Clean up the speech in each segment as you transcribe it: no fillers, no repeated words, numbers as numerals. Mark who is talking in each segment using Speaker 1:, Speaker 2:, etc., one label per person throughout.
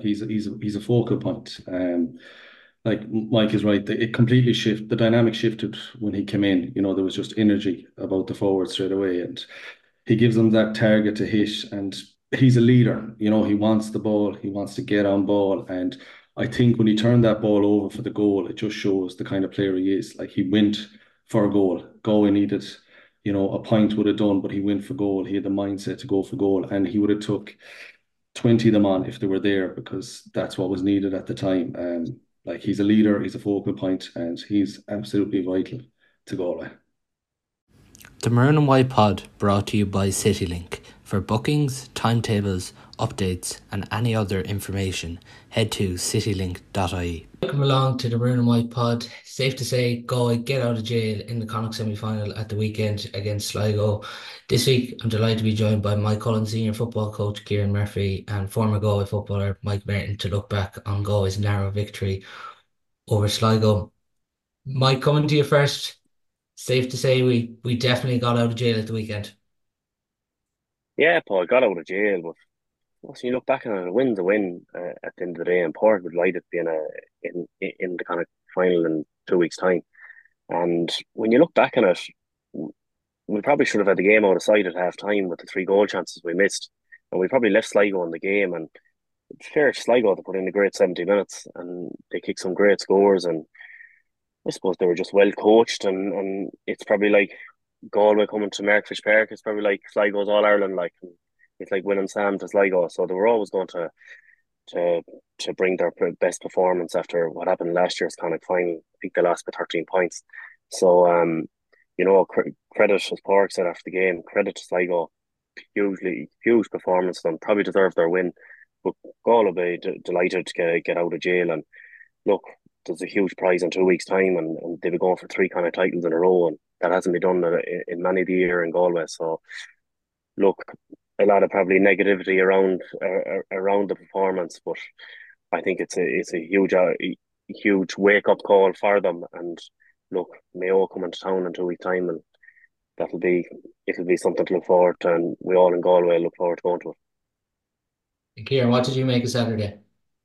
Speaker 1: he's a focal point. Like Mike is right, it completely shifted. The dynamic shifted when he came in. There was just energy about the forward straight away, and he gives them that target to hit. And he's a leader. He wants the ball, he wants to get on ball, and I think when he turned that ball over for the goal, it just shows the kind of player he is. Like he went for a goal. Galway needed, a point would have done, but he went for goal. He had the mindset to go for goal, and he would have took 20 of them on if they were there because that's what was needed at the time. Like he's a leader, he's a focal point, and he's absolutely vital to Galway.
Speaker 2: The Maroon and White Pod brought to you by CityLink. For bookings, timetables, updates and any other information, head to citylink.ie. Welcome along to the Maroon and White Pod. Safe to say, Galway get out of jail in the Connacht semi-final at the weekend against Sligo. This week, I'm delighted to be joined by Mike Cullen, senior football coach Kieran Murphy and former Galway footballer Mike Merton to look back on Galway's narrow victory over Sligo. Mike, coming to you first. Safe to say we definitely got out of jail at the weekend.
Speaker 3: Yeah, Paul got out of jail, but once you look back on it, a win's a win at the end of the day. And Port would like it being in the kind of final in 2 weeks' time. And when you look back on it, we probably should have had the game out of sight at half time with the 3 goal chances we missed, and we probably left Sligo in the game. And it's fair to Sligo to put in a great 70 minutes, and they kicked some great scores. And I suppose they were just well coached, and it's probably like Galway coming to Markfish Park. It's probably like Sligo's All Ireland, like it's like winning Sam to Sligo. So they were always going to to bring their best performance after what happened last year's Connacht final. I think they lost by 13 points. So credit as Park said after the game, credit to Sligo, huge performance. Them probably deserve their win, but Galway will be delighted to get out of jail. And look, there's a huge prize in 2 weeks' time, and they'll be going for 3 kind of titles in a row, and that hasn't been done in many of the year in Galway. So look, a lot of probably negativity around the performance, but I think it's a huge wake up call for them. And look, Mayo coming to town in 2 weeks' time, and it'll be something to look forward to, and we all in Galway look forward to going to it.
Speaker 2: Kieran, what did you make of Saturday?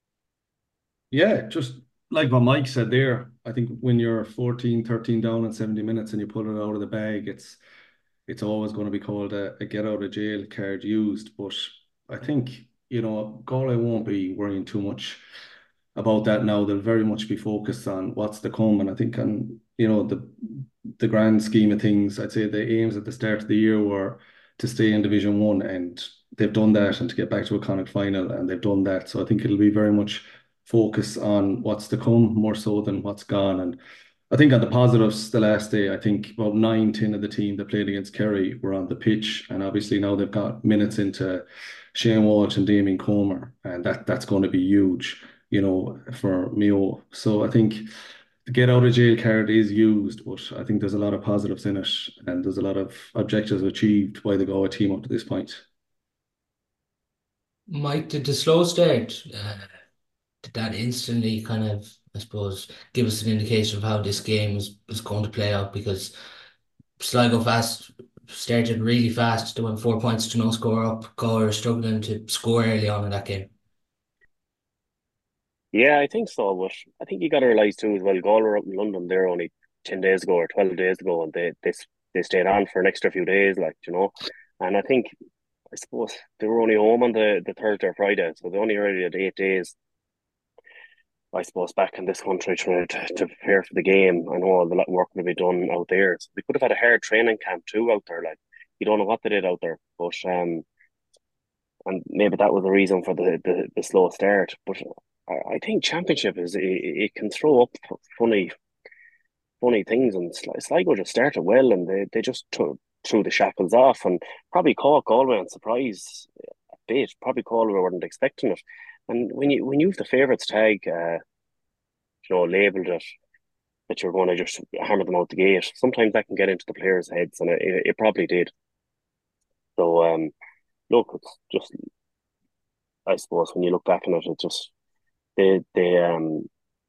Speaker 1: Yeah, just like what Mike said there, I think when you're 14, 13 down in 70 minutes and you pull it out of the bag, it's always going to be called a get out of jail card used. But I think, Galway won't be worrying too much about that now. They'll very much be focused on what's to come. And I think on, the grand scheme of things, I'd say the aims at the start of the year were to stay in Division One, and they've done that, and to get back to a Connacht final, and they've done that. So I think it'll be very much focus on what's to come more so than what's gone. And I think on the positives, the last day, I think about 9, 10 of the team that played against Kerry were on the pitch. And obviously now they've got minutes into Shane Walsh and Damien Comer. And that's going to be huge, for Mayo. So I think the get out of jail card is used, but I think there's a lot of positives in it. And there's a lot of objectives achieved by the Galway team up to this point.
Speaker 2: Mike, did the slow start, did that instantly kind of, I suppose, give us an indication of how this game was going to play out? Because Sligo fast started really fast. They went 4 points to no score up. Galway were struggling to score early on in that game.
Speaker 3: Yeah, I think so. But I think you got to realise too as well. Galway were up in London there only 10 days ago or 12 days ago, and they stayed on for an extra few days, And I suppose they were only home on the Thursday or Friday, so they only already had 8 days. I suppose back in this country to prepare for the game. I know a lot of work will be done out there. So they could have had a hard training camp too out there. Like you don't know what they did out there, but and maybe that was the reason for the slow start. But I think championship it can throw up funny funny things, and Sligo just started well, and they just threw the shackles off, and probably caught Galway on surprise a bit. Probably Galway weren't expecting it, and when you have the favourites tag, labelled it that you're going to just hammer them out the gate, sometimes that can get into the players' heads, and it probably did. So look, it's just I suppose when you look back on it, it just they they um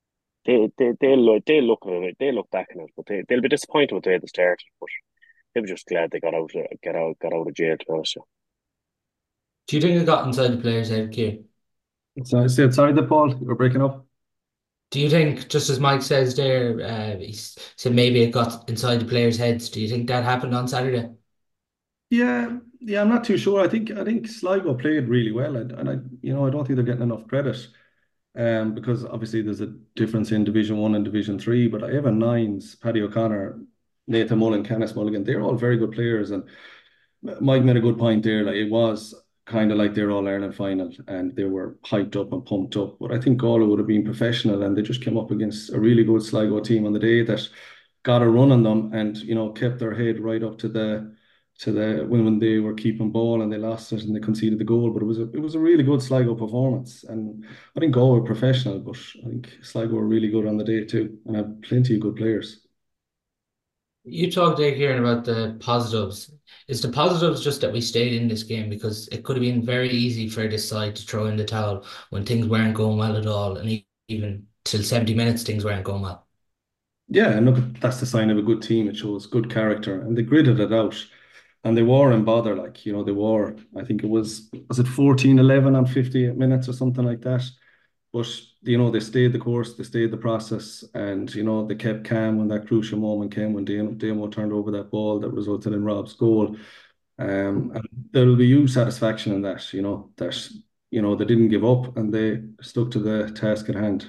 Speaker 3: they look back on it, but they'll be disappointed with the way they started. But they were just glad they got out of jail. To be honest,
Speaker 2: Do you think it got inside the players' head, Kieran?
Speaker 1: So, sorry, the Paul, you're breaking up.
Speaker 2: Do you think, just as Mike says there, he said maybe it got inside the players' heads. Do you think that happened on Saturday?
Speaker 1: Yeah, yeah, I'm not too sure. I think Sligo played really well, and I don't think they're getting enough credit. Because obviously there's a difference in Division One and Division Three. But I have a nines, Paddy O'Connor, Nathan Mullen, Canis Mulligan. They're all very good players, and Mike made a good point there. Like it was kind of like their All Ireland final, and they were hyped up and pumped up. But I think Galway would have been professional, and they just came up against a really good Sligo team on the day that got a run on them, and kept their head right up to the when they were keeping ball and they lost it and they conceded the goal. But it was a really good Sligo performance, and I think Galway were professional, but I think Sligo were really good on the day too, and had plenty of good players.
Speaker 2: You talked there, Kieran, about the positives. Is the positives just that we stayed in this game because it could have been very easy for this side to throw in the towel when things weren't going well at all, and even till 70 minutes things weren't going well.
Speaker 1: Yeah, and look, that's the sign of a good team. It shows good character, and they gritted it out, and they were in bother. Like they were. I think it was it 14-11 on 58 minutes or something like that. But they stayed the course, they stayed the process, and they kept calm when that crucial moment came when Damo turned over that ball that resulted in Rob's goal. And there'll be huge satisfaction in that. They didn't give up and they stuck to the task at hand.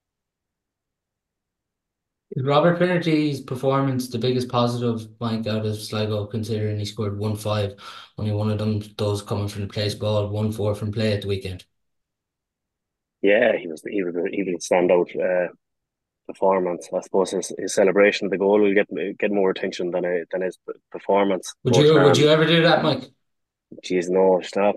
Speaker 2: Is Robert Finnerty's performance the biggest positive, Mike, out of Sligo, considering he scored 1-5, only one of them, those coming from the place ball, 1-4 from play at the weekend?
Speaker 3: Yeah, he was a standout performance. I suppose his celebration of the goal will get more attention than his performance.
Speaker 2: Would
Speaker 3: But
Speaker 2: you would you ever do that, Mike?
Speaker 3: geez, no, stop.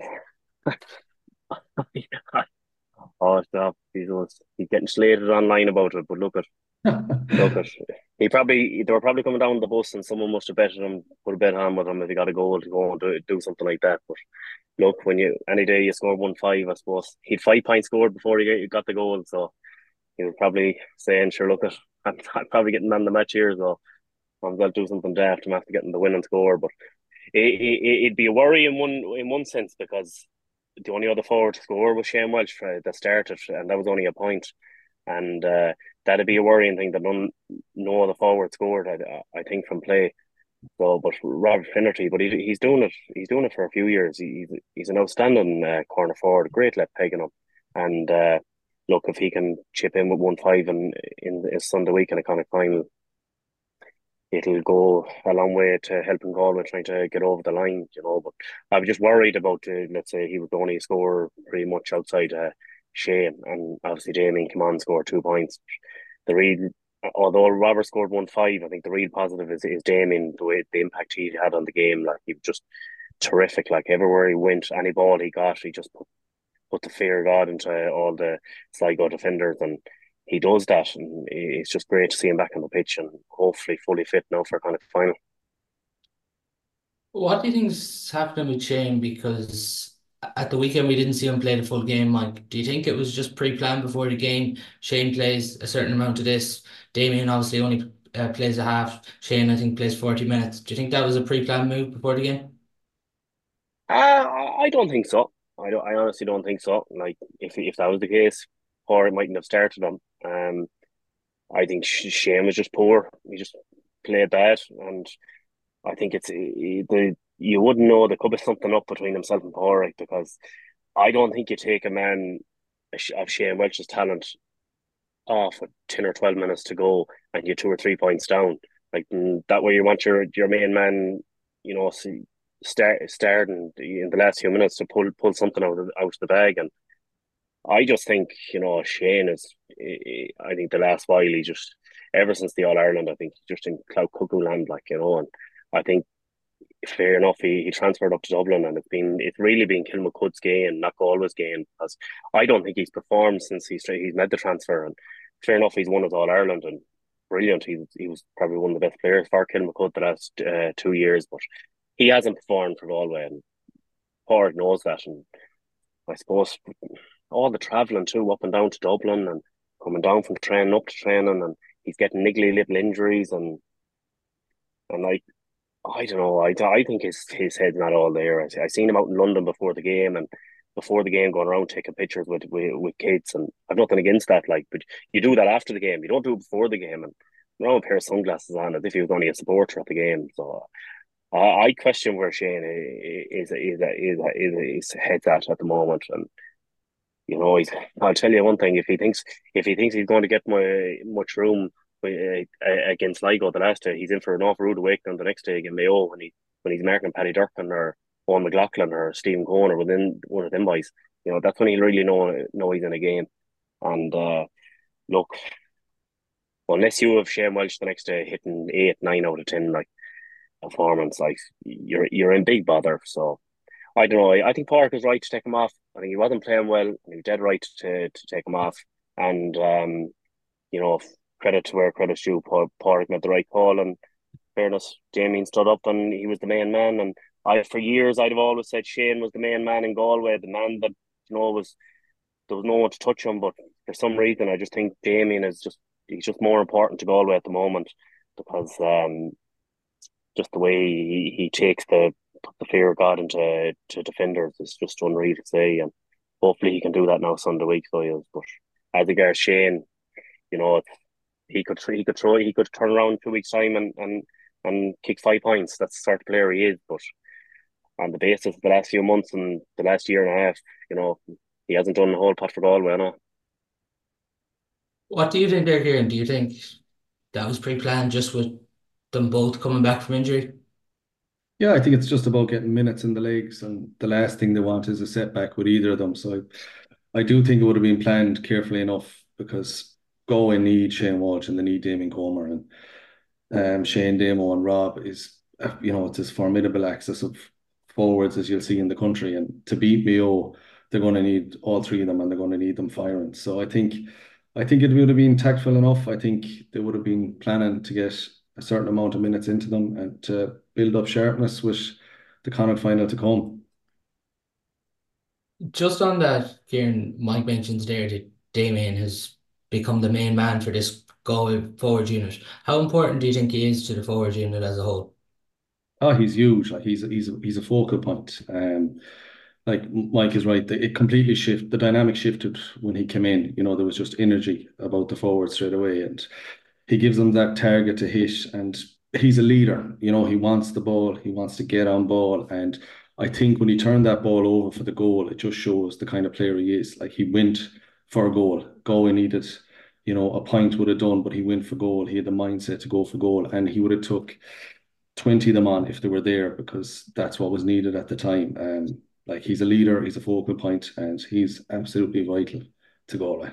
Speaker 3: Oh, stop. He's getting slated online about it. But look at they were probably coming down the bus and someone must have betted him, put a bet on with him if he got a goal to go and do something like that. But look, when you any day you score 1-5, I suppose he'd 5 points scored before he got the goal, so he was probably saying, "Sure, look at I'm probably getting on the match here, so I'm going to do something daft. I'm after getting the winning score." But it'd be a worry in one sense because the only other forward to score was Shane Welch that started, and that was only a point. And that'd be a worrying thing that no other forward scored. I think from play. So, but Robert Finnerty, but he's doing it. He's doing it for a few years. He's an outstanding corner forward, great left pegging him. And look, if he can chip in with 1-5 in his Sunday week in a kind of final, it'll go a long way to helping Galway trying to get over the line, But I was just worried about, let's say, he was the only scorer pretty much outside Shane, and obviously Damien came on and scored 2 points. The real, although Robert scored 1-5, I think the real positive is Damien, the impact he had on the game. Like he was just terrific. Like everywhere he went, any ball he got, he just put the fear of God into all the Sligo defenders, and he does that. And it's just great to see him back on the pitch and hopefully fully fit now for kind of final.
Speaker 2: What do you think's happening with Shane? Because at the weekend we didn't see him play the full game, Mike. Do you think it was just pre-planned before the game? Shane plays a certain amount of this. Damien obviously only plays a half. Shane, I think, plays 40 minutes. Do you think that was a pre-planned move before the game?
Speaker 3: I don't think so. I honestly don't think so. Like if that was the case, or it mightn't have started him. I think Shane was just poor. He just played bad, and I think you wouldn't know there could be something up between himself and Porrick because I don't think you take a man of Shane Welch's talent off with 10 or 12 minutes to go and you're 2 or 3 points down. Like that way, you want your main man, starting in the last few minutes to pull something out of the bag. And I just think Shane is. I think the last while he just ever since the All Ireland, I think he's just in cloud cuckoo land, and I think fair enough, he transferred up to Dublin, and it's really been Kilmacood's gain, not Galway's gain, because I don't think he's performed since he's made the transfer. And fair enough, he's won his All Ireland and brilliant. He was probably one of the best players for Kilmacood the last 2 years, but he hasn't performed for Galway, and Port knows that. And I suppose all the travelling too, up and down to Dublin, and coming down from training up to training, and he's getting niggly little injuries, and like I don't know. I think his head's not all there. I seen him out in London before the game, and before the game going around taking pictures with kids, and I've nothing against that. Like, but you do that after the game. You don't do it before the game, and you know, a pair of sunglasses on as if he was only a supporter at the game. So I question where Shane is heads at the moment, and you know, he's. I'll tell you one thing: if he thinks he's going to get much room against Ligo the last day, he's in for an awful rude awakening the next day against Mayo when he's marking Paddy Durkin or Owen McLaughlin or Stephen Cohen or within one of them boys. You know, that's when he'll really know he's in a game. And look, unless you have Shane Welsh the next day hitting 8, 9 out of 10 like performance, like you're in big bother. So I don't know. I think Park is right to take him off. I think he wasn't playing well, and he was dead right to take him off. And you know, credit to where credit's due. Park made the right call, and fairness, Damien stood up and he was the main man. And for years, I'd have always said Shane was the main man in Galway, the man that you know was there was no one to touch him. But for some reason, I just think Damien is he's just more important to Galway at the moment because just the way he takes the fear of God into to defenders is just unreal to say, and hopefully he can do that now Sunday week. So he is. But as regards Shane, you know, he could turn around 2 weeks time and kick 5 points. That's the sort of player he is. But on the basis of the last few months and the last year and a half, you know, he hasn't done a whole pot for Galway. I know.
Speaker 2: What do you think they're hearing? Do you think that was pre-planned just with them both coming back from injury?
Speaker 1: Yeah, I think it's just about getting minutes in the legs, and the last thing they want is a setback with either of them. So I do think it would have been planned carefully enough because Galway need Shane Walsh and they need Damien Comer, and Shane Damo and Rob is it's as formidable axis of forwards as you'll see in the country, and to beat Mayo, they're going to need all three of them, and they're going to need them firing. So I think it would have been tactful enough. I think they would have been planning to get a certain amount of minutes into them and to build up sharpness with the Connacht final to come.
Speaker 2: Just on that, Kieran, Mike mentions there that Damien has become the main man for this Galway forward unit. How important do you think he is to the forward unit as a whole?
Speaker 1: Oh, he's huge. Like he's a focal point. Like Mike is right. It completely shifted. The dynamic shifted when he came in. You know, there was just energy about the forward straight away, and he gives them that target to hit. And he's a leader. You know, he wants the ball. He wants to get on ball. And I think when he turned that ball over for the goal, it just shows the kind of player he is. Like he went for a goal. Galway needed, a point would have done, but he went for goal. He had the mindset to go for goal, and he would have took 20 of them on if they were there because that's what was needed at the time. Like he's a leader, he's a focal point, and he's absolutely vital to Galway.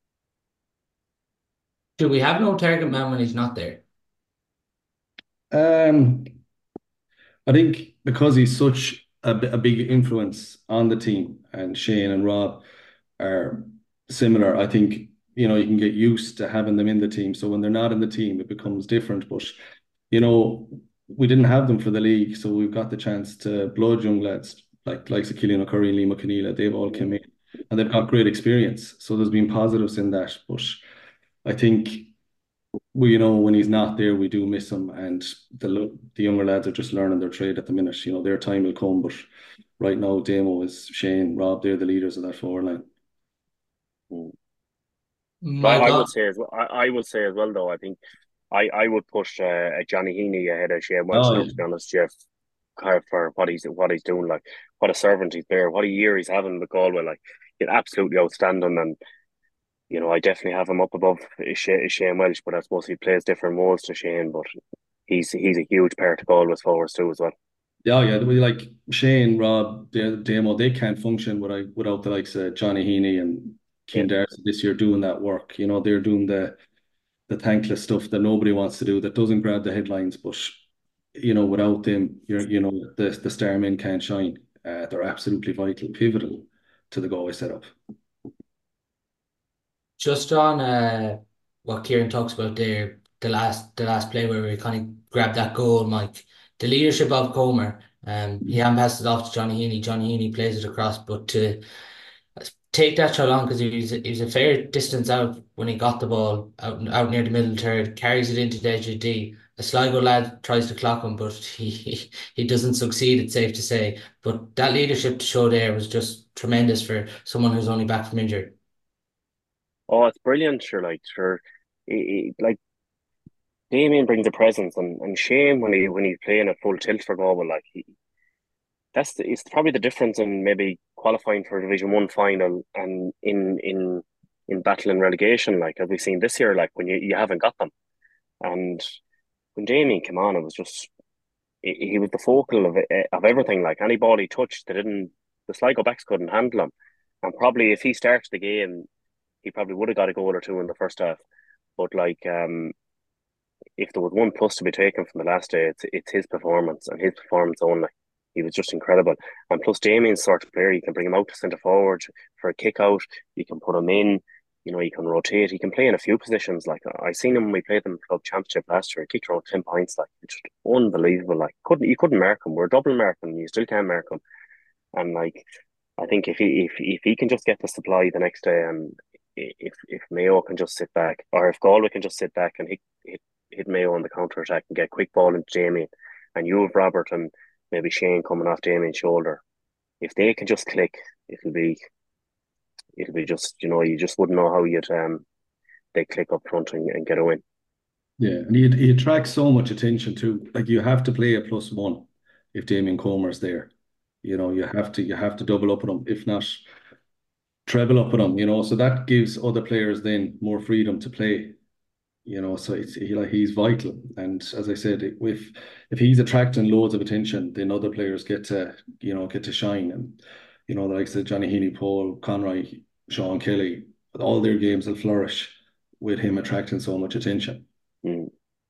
Speaker 2: Do we have no target man when he's not there?
Speaker 1: Um, I think because he's such a big influence on the team, and Shane and Rob are similar, I think you can get used to having them in the team. So when they're not in the team, it becomes different. But you know, we didn't have them for the league, so we've got the chance to blood young lads like Killian O'Curry and Liam McNeela. They've all come in and they've got great experience. So there's been positives in that. But I think when he's not there, we do miss him, and the younger lads are just learning their trade at the minute. Their time will come, but right now, Damo is Shane, Rob. They're the leaders of that forward line.
Speaker 3: Mm.
Speaker 2: My God.
Speaker 3: I would say as well though. I think I would push Johnny Heaney ahead of Shane Welsh
Speaker 1: Oh,
Speaker 3: now. To be honest, Jeff, for what he's doing, like what a servant he's there, what a year he's having with Galway, like it's absolutely outstanding. And I definitely have him up above Shane Welsh, but I suppose he plays different roles to Shane. But he's a huge part of Galway's forwards too as well.
Speaker 1: yeah, yeah. We like Shane, Rob, Damo. They can't function without the likes of Johnny Heaney and
Speaker 3: Yeah.
Speaker 1: Keane Darcy this year doing that work. They're doing the thankless stuff that nobody wants to do, that doesn't grab the headlines. But without them, the star men can't shine. They're absolutely vital, pivotal to the Galway setup.
Speaker 2: Just on what Kieran talks about there, the last play where we kind of grabbed that goal, Mike. The leadership of Comer, he hand passes it off to Johnny Heaney. Johnny Heaney plays it across, but to take that shot on because he was a fair distance out when he got the ball out near the middle third, carries it into the edge of D. A Sligo lad tries to clock him, but he doesn't succeed, it's safe to say. But that leadership to show there was just tremendous for someone who's only back from injury.
Speaker 3: Oh, it's brilliant, sure. Sure, like Damien brings a presence, and Shane when he's playing a full tilt for Galway, it's probably the difference in maybe qualifying for a Division One final and in battling relegation, like as we've seen this year, like when you haven't got them. And when Damien came on, it was just he was the focal of everything. Like any ball he touched, the Sligo backs couldn't handle him. And probably if he starts the game, he probably would have got a goal or two in the first half. But if there was one plus to be taken from the last day, it's his performance and his performance only. He was just incredible. And plus, Damien's sort of player, you can bring him out to centre forward for a kick out. You can put him in. You can rotate. He can play in a few positions. Like I seen him when we played them club championship last year. He kicked around 10 points. Like it's just unbelievable. Like you couldn't mark him. We're double marking. You still can't mark him. And like I think if he can just get the supply the next day, and if Mayo can just sit back, or if Galway can just sit back and hit Mayo on the counter attack and get quick ball into Damien, and you have Robert and maybe Shane coming off Damien's shoulder. If they can just click, it'll be just you just wouldn't know how you'd they click up front and get a win.
Speaker 1: Yeah, and he attracts so much attention too. Like you have to play a +1 if Damien Comer's there. You have to double up on him, if not treble up on him. So that gives other players then more freedom to play. So he's vital. And as I said, if he's attracting loads of attention, then other players get to shine. And the likes of Johnny Heaney, Paul Conroy, Sean Kelly, all their games will flourish with him attracting so much attention.
Speaker 3: Mm.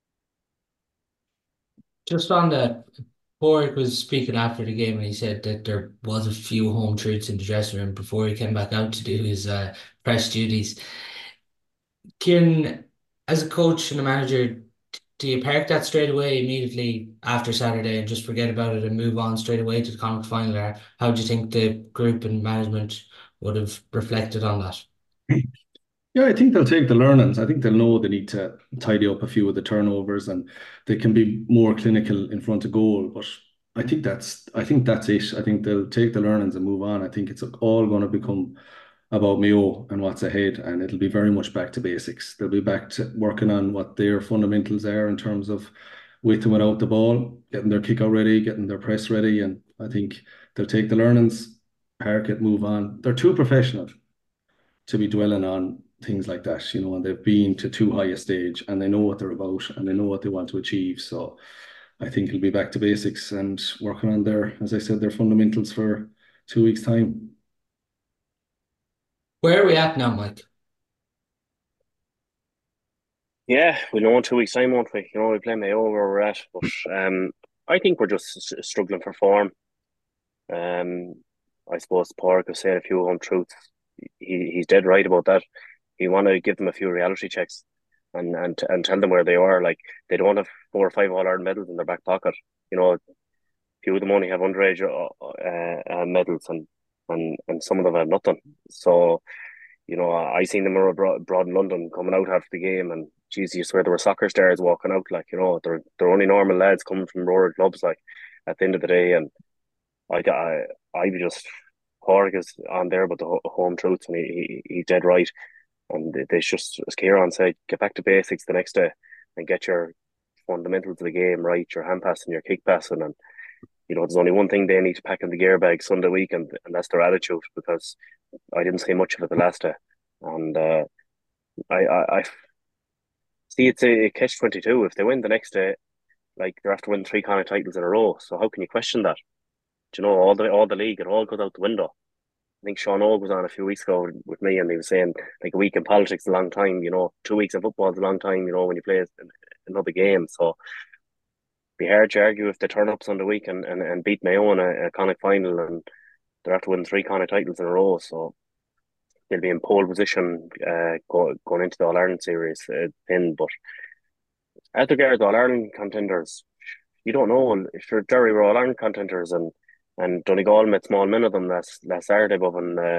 Speaker 2: Just on the Borg was speaking after the game and he said that there was a few home truths in the dressing room before he came back out to do his press duties. Kieran, as a coach and a manager, do you park that straight away immediately after Saturday and just forget about it and move on straight away to the Connacht final? Or how do you think the group and management would have reflected on that?
Speaker 1: Yeah, I think they'll take the learnings. I think they'll know they need to tidy up a few of the turnovers and they can be more clinical in front of goal. But I think that's it. I think they'll take the learnings and move on. I think it's all going to become about Mayo and what's ahead, and it'll be very much back to basics. They'll be back to working on what their fundamentals are in terms of with and without the ball, getting their kick out ready, getting their press ready, and I think they'll take the learnings, park it, move on. They're too professional to be dwelling on things like that, and they've been to too high a stage and they know what they're about and they know what they want to achieve. So I think it'll be back to basics and working on as I said, their fundamentals for 2 weeks' time.
Speaker 2: Where are we at now, Mike?
Speaker 3: Yeah, we know in 2 weeks' time, won't we? We play Mayo where we're at, but I think we're just struggling for form. Um, I suppose Park has said a few home truths. He's dead right about that. You want to give them a few reality checks and tell them where they are. Like they don't have 4 or 5 All Ireland medals in their back pocket. A few of them only have underage medals, and some of them have nothing. So I seen them abroad in London coming out after the game, and geez, you swear there were soccer stars walking out. Like they're only normal lads coming from rural clubs. Like at the end of the day, and I be just Horg is on there, but the home truths, and he's dead right. And they just, as Kieran said, get back to basics the next day and get your fundamentals of the game right, your hand passing, your kick passing, and there's only one thing they need to pack in the gear bag Sunday week, and that's their attitude. Because I didn't see much of it the last day, and I see it's a catch-22. If they win the next day, like they're after winning three Connacht titles in a row, so how can you question that? All the league, it all goes out the window. I think Sean Og was on a few weeks ago with me, and he was saying like a week in politics is a long time. 2 weeks in football is a long time. When you play another game, so be hard to argue if they turn up Sunday week and beat Mayo in a Connacht final, and they're after winning three Connacht titles in a row. So they'll be in pole position going into the All Ireland series then. But as regards All Ireland contenders, you don't know if you're Derry were All Ireland contenders, and Donegal met small men of them last Saturday above in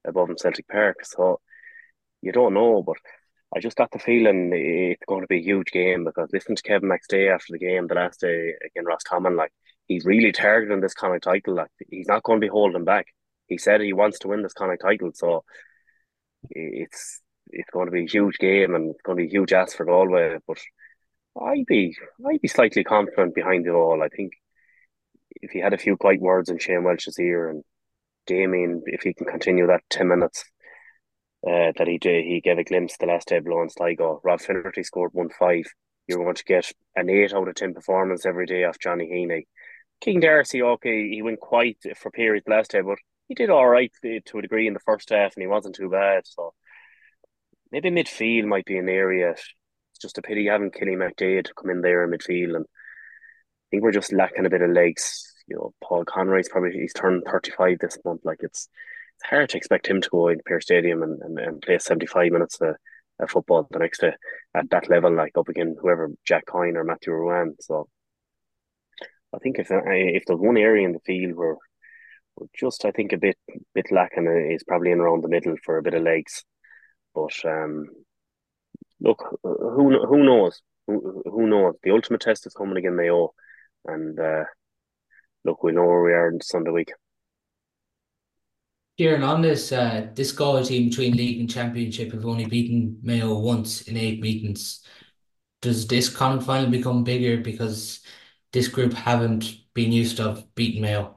Speaker 3: above him, Celtic Park. So you don't know, but I just got the feeling it's going to be a huge game because listening to Kevin McStay after the game the last day against Roscommon, like he's really targeting this Connacht title. Like he's not going to be holding back. He said he wants to win this Connacht title, so it's it's going to be a huge game and it's going to be a huge ask for Galway. But I'd be slightly confident behind it all. I think if he had a few quiet words in Shane Welch's ear and Damien, if he can continue that 10 minutes that he did, he gave a glimpse the last day below in Sligo. Rob Finnerty scored 1-5. You're going to get an 8 out of 10 performance every day off Johnny Heaney. King Darcy, okay, he went quiet for periods last day, but he did all right to a degree in the first half, and he wasn't too bad. So maybe midfield might be an area. It's just a pity having Killy McDade to come in there in midfield, and I think we're just lacking a bit of legs. Paul Conroy's probably he's turned 35 this month. Like it's hard to expect him to go in Pearse Stadium and play 75 minutes of football the next day at that level, like up against whoever Jack Coyne or Matthew Ruan. So I think if there's one area in the field where we're just I think a bit lacking is probably in around the middle for a bit of legs. But look, who knows? Who knows? The ultimate test is coming again, Mayo, and look, we know where we are in Sunday week.
Speaker 2: Kieran, on this Galway team between league and championship have only beaten Mayo once in 8 meetings. Does this Connacht final become bigger because this group haven't been used to beating Mayo?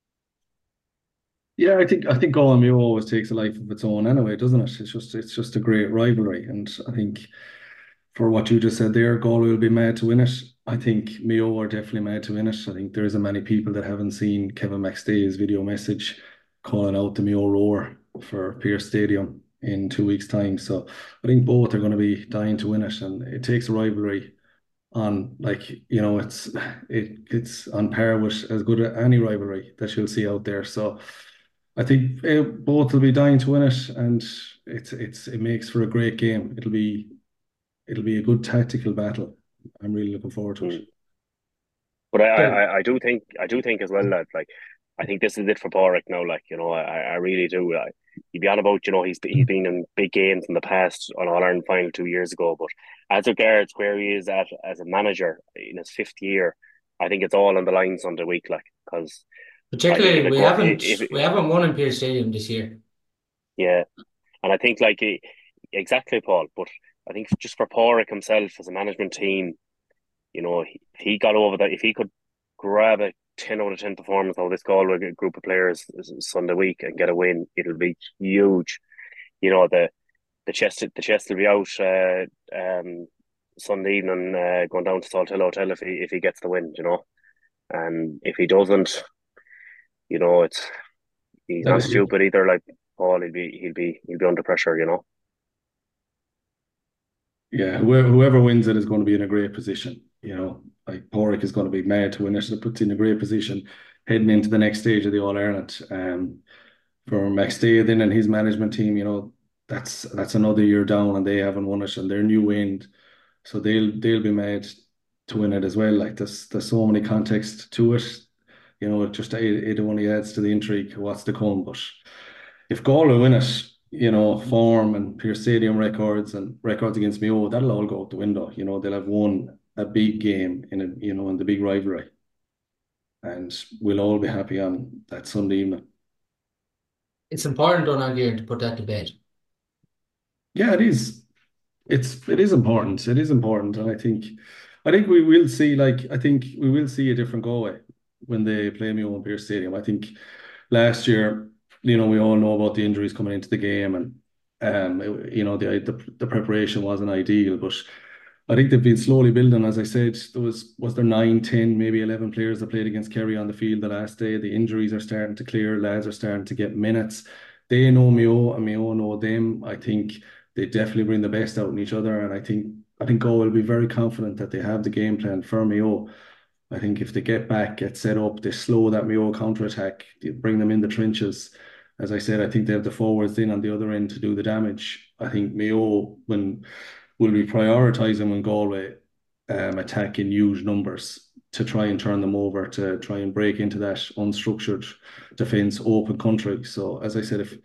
Speaker 1: Yeah, I think Galway Mayo always takes a life of its own anyway, doesn't it? It's just a great rivalry, and I think for what you just said there, Galway will be mad to win it. I think Mayo are definitely mad to win it. I think there isn't many people that haven't seen Kevin McStay's video message calling out the Mayo roar for Pearse Stadium in 2 weeks' time. So I think both are going to be dying to win it, and it takes a rivalry on like it's on par with as good as any rivalry that you'll see out there. So I think both will be dying to win it, and it makes for a great game. It'll be a good tactical battle. I'm really looking forward to it.
Speaker 3: Mm. But
Speaker 2: Sure.
Speaker 3: I do think as well that like I think this is it for Borek now. Like I really do. You'd be on about he's been in big games in the past on All Ireland final 2 years ago, but as regards where he is at as a manager in his fifth year, I think it's all on the line Sunday week. Like because I think
Speaker 2: Particularly, we haven't won in Pearse Stadium this year.
Speaker 3: yeah, and I think like exactly Paul, but I think just for Borek himself as a management team. If he got over that, if he could grab a 10 out of 10 performance out of this Galway group of players Sunday week and get a win, it'll be huge. The the chest will be out Sunday evening, going down to Salthill Hotel if he gets the win. And if he doesn't, it's he's
Speaker 1: That
Speaker 3: not
Speaker 1: is,
Speaker 3: stupid either. Like Paul, he'll be under pressure.
Speaker 1: yeah, whoever wins it is going to be in a great position. Like Porrick is going to be mad to win it. It puts in a great position heading into the next stage of the All Ireland. For McStay then and his management team, that's another year down and they haven't won it and they're new wind, so they'll be mad to win it as well. Like there's so many context to it. It only adds to the intrigue of what's to come. But if Galway win it, form and Pearse Stadium records and records against Mayo, that'll all go out the window. They'll have won a big game in the big rivalry, and we'll all be happy on that Sunday evening.
Speaker 2: It's important, Donald Gear, to put that to bed.
Speaker 1: Yeah, it is. It is important. It is important, and I think we will see. Like I think we will see a different Galway when they play Mayo in Pearse Stadium. I think last year, we all know about the injuries coming into the game, and the preparation wasn't ideal, but I think they've been slowly building. As I said, there 9, 10, maybe 11 players that played against Kerry on the field the last day. The injuries are starting to clear. Lads are starting to get minutes. They know Mayo, and Mayo know them. I think they definitely bring the best out in each other, and I think Go will be very confident that they have the game plan for Mayo. I think if they get back, get set up, they slow that Mayo counter attack, they bring them in the trenches. As I said, I think they have the forwards in on the other end to do the damage. I think Mayo will be prioritising when Galway attack in huge numbers to try and turn them over, to try and break into that unstructured defence, open country. So as I said,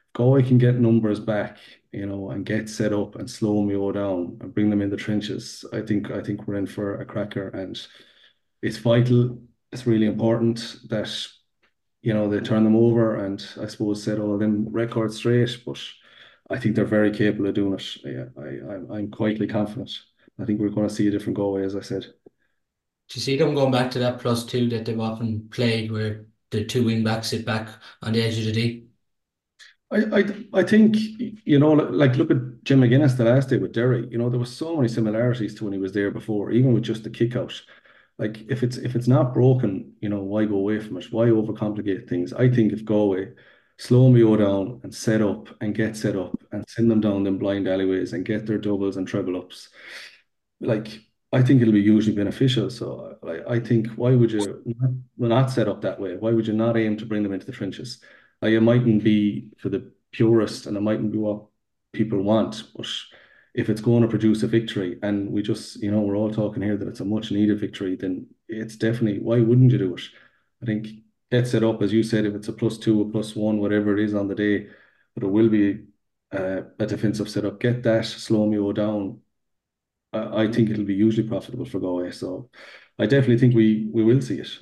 Speaker 1: Galway can get numbers back, and get set up and slow Mayo down and bring them in the trenches, I think we're in for a cracker, and it's vital. It's really important that they turn them over and I suppose set all them records straight. But I think they're very capable of doing it. Yeah, I'm quietly confident. I think we're going to see a different Galway, as I said.
Speaker 2: Do you see them going back to that +2 that they've often played, where the two wing backs sit back on the edge of the D?
Speaker 1: I think, like look at Jim McGuinness the last day with Derry. There was so many similarities to when he was there before, even with just the kick out. Like if it's not broken, why go away from it? Why overcomplicate things? I think if Galway slow Mayo down and set up and get set up and send them down them blind alleyways and get their doubles and treble ups, like I think it'll be hugely beneficial. So I think why would you not set up that way? Why would you not aim to bring them into the trenches? It mightn't be for the purist and it mightn't be what people want, but if it's going to produce a victory and we just, we're all talking here that it's a much needed victory, then it's definitely why wouldn't you do it? I think get set up, as you said, if it's a +2, a +1, whatever it is on the day, but it will be a defensive setup. Get that, slow Mayo down. I think it'll be hugely profitable for Galway. So I definitely think we will see it.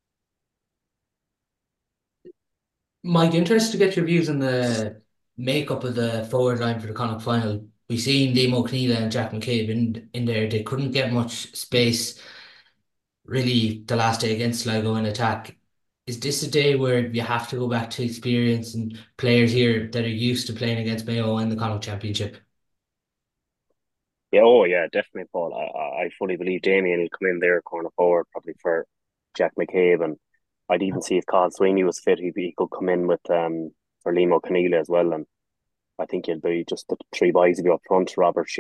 Speaker 2: Mike, interested to get your views on the makeup of the forward line for the Connacht final. We seen Liam O'Connell and Jack McCabe in there. They couldn't get much space really the last day against Sligo in attack. Is this a day where you have to go back to experience and players here that are used to playing against Mayo in the Connacht Championship?
Speaker 3: Yeah, oh yeah, definitely, Paul. I fully believe Damien will come in there corner forward probably for Jack McCabe, and I'd even see if Carl Sweeney was fit, he could come in with for Liam O'Connell as well, and I think it'll be just the three boys will be up front,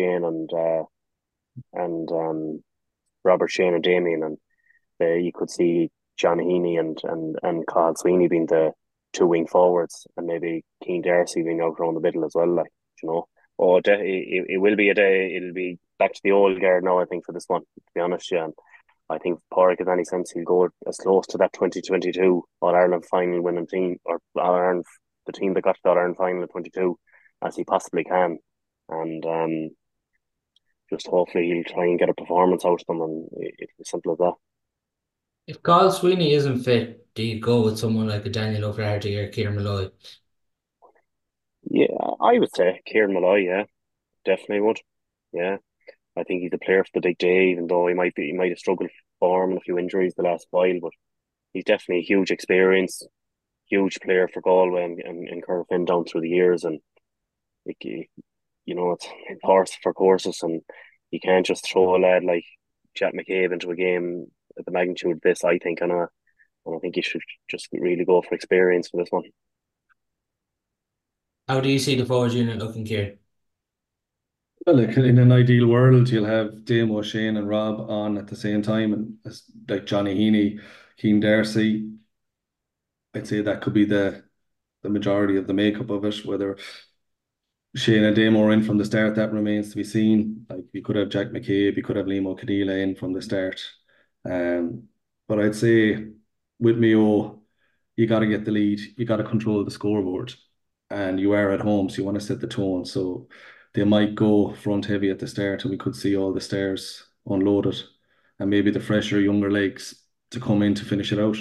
Speaker 3: and Robert Shane and Damien, and you could see John Heaney and Carl Sweeney being the two wing forwards, and maybe Keane Darcy being out around the middle as well, you know. Oh, it will be a day. It'll be back to the old guard now, I think, for this one. To be honest, yeah. And I think if Pádraig has any sense, he'll go as close to that 2022 All Ireland final winning team, or All Ireland, the team that got to the All Ireland final in 22, as he possibly can. And just hopefully he'll try and get a performance out of them, and it's as simple as that.
Speaker 2: If Carl Sweeney isn't fit, do you go with someone like a Daniel O'Flaherty or Kieran Malloy?
Speaker 3: Yeah, I would say Kieran Malloy, yeah, definitely would. Yeah, I think he's a player for the big day, even though he might have struggled for form and a few injuries the last while, but he's definitely a huge experience, huge player for Galway and Corofin down through the years, and like it's horse for courses, and you can't just throw a lad like Jack McCabe into a game at the magnitude of this. I think, and I think you should just really go for experience for this one.
Speaker 2: How do you see the forward unit looking, Kieran?
Speaker 1: Well, like in an ideal world, you'll have Damo, Shane, and Rob on at the same time, and like Johnny Heaney, Keane Darcy. I'd say that could be the majority of the makeup of it. Whether Shane and Damo are in from the start, that remains to be seen. Like you could have Jack McCabe, you could have Liam O'Connell in from the start. Um, but I'd say with Mayo, you got to get the lead, you got to control the scoreboard, and you are at home, so you want to set the tone. So they might go front heavy at the start, and we could see all the stairs unloaded, and maybe the fresher, younger legs to come in to finish it out.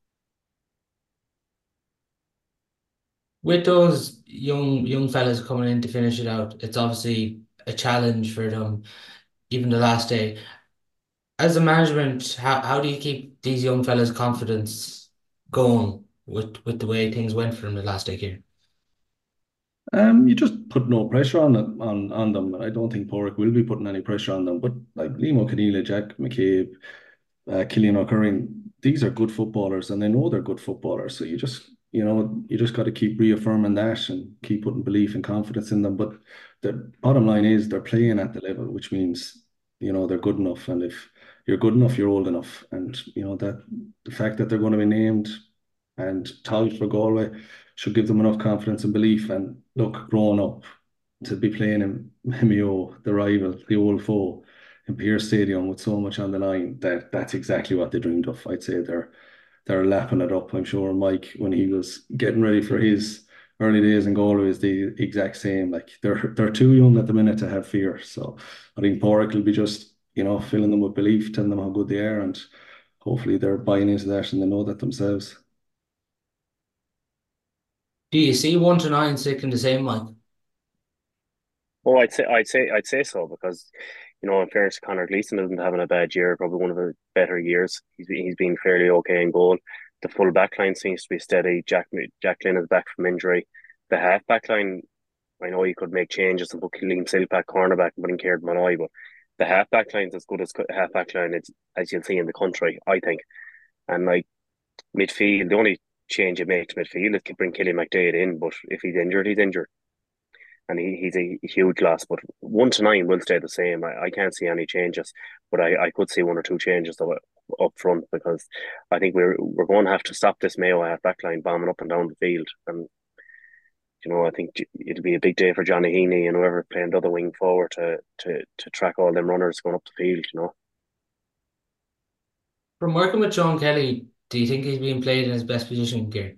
Speaker 2: With those young fellas coming in to finish it out, it's obviously a challenge for them, even the last day. As a management, how do you keep these young fellas' confidence going with the way things went for them the last day here?
Speaker 1: You just put no pressure on them. I don't think Porrick will be putting any pressure on them. But like Liam O'Connell, Jack McCabe, Killian O'Curran, these are good footballers, and they know they're good footballers. So you just got to keep reaffirming that and keep putting belief and confidence in them. But the bottom line is they're playing at the level, which means they're good enough. And if you're good enough, you're old enough. And that the fact that they're going to be named and touted for Galway should give them enough confidence and belief. And look, growing up to be playing in Mayo, the rival, the old foe, in Pearse Stadium with so much on the line, that's exactly what they dreamed of. I'd say they're lapping it up. I'm sure Mike, when he was getting ready for his, early days in Galway is the exact same. Like they're too young at the minute to have fear. So I think Porrick will be just, filling them with belief, telling them how good they are, and hopefully they're buying into that and they know that themselves.
Speaker 2: Do you see 1 to 9 sticking the same, Mike?
Speaker 3: Oh, I'd say so because, in fairness, Conor Gleeson isn't having a bad year. Probably one of the better years. He's been fairly okay in goal. The full back line seems to be steady. Jack Lynn is back from injury. The half back line, I know you could make changes and put Liam Silpack cornerback and put in Kieran Molloy, but the half back line's as good as half back line as you'll see in the country, I think. And like midfield, the only change you make to midfield is to bring Killy McDade in, but if he's injured, he's injured and he's a huge loss. But 1 to 9 will stay the same. I can't see any changes, but I could see one or two changes up front because I think we're going to have to stop this Mayo half back line bombing up and down the field. And I think it'll be a big day for Johnny Heaney and whoever playing the other wing forward to track all them runners going up the field.
Speaker 2: From working with Sean Kelly, do you think he's being played in his best position, Kieran?